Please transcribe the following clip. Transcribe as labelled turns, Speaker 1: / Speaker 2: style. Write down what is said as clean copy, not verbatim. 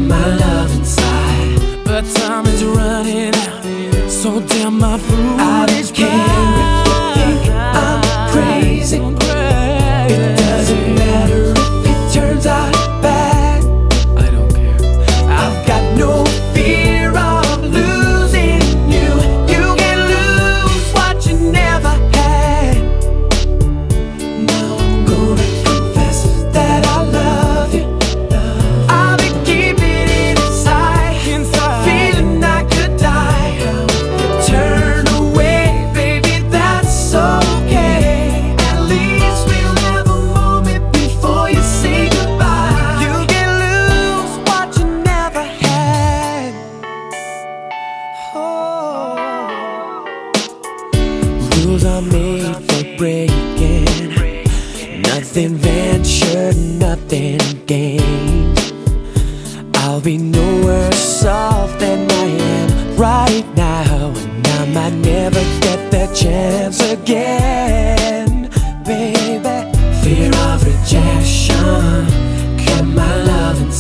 Speaker 1: my love inside.
Speaker 2: But time is running out, so damn my food
Speaker 1: I don't care if you think I'm crazy. It doesn't matter if it turns out bad.
Speaker 2: I don't care.
Speaker 1: I've got no fear of losing you. You can lose what you never had. Now I'm gonna confess that I love you. I've been keeping it inside, feeling I could die. If you turn away, baby, that's okay. At least we'll have a moment before you say goodbye. You can lose what you never had. Oh. Rules are made for breaking. Nothing ventured, nothing gained. I'll be no worse off than I am right now, and I might never get that chance again, baby. Fear of rejection kept my love inside.